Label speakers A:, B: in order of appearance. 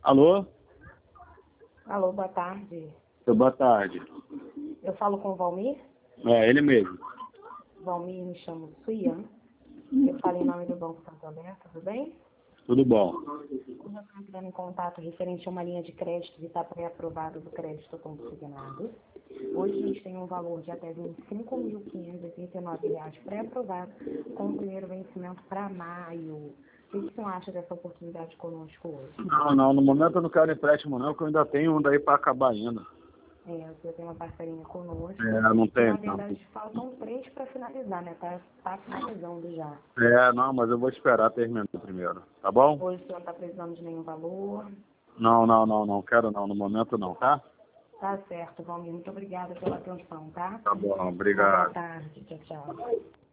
A: Alô?
B: Alô, boa tarde.
A: Boa tarde.
B: Eu falo com o Valmir?
A: É, ele mesmo.
B: Valmir, me chamo Suian. Eu falo em nome do Banco Santander, tudo bem?
A: Tudo bom.
B: Hoje eu estou entrando em contato referente a uma linha de crédito que está pré-aprovado do crédito consignado. Hoje a gente tem um valor de até R$ 25.539 pré-aprovado, com o primeiro vencimento para maio. O que você acha dessa oportunidade conosco hoje?
A: Não, no momento eu não quero empréstimo não, porque eu ainda tenho um daí para acabar ainda.
B: Você tem uma parceirinha conosco.
A: Não tem.
B: Na verdade, faltam 3 para finalizar, né? Tá finalizando já.
A: Não, mas eu vou esperar terminar primeiro, tá bom?
B: Hoje o senhor não está precisando de nenhum valor.
A: Não, quero não, no momento não, tá?
B: Tá certo, Valmir. Muito obrigada pela atenção, tá?
A: Tá bom,
B: Boa
A: obrigado.
B: tarde. Tchau, tchau.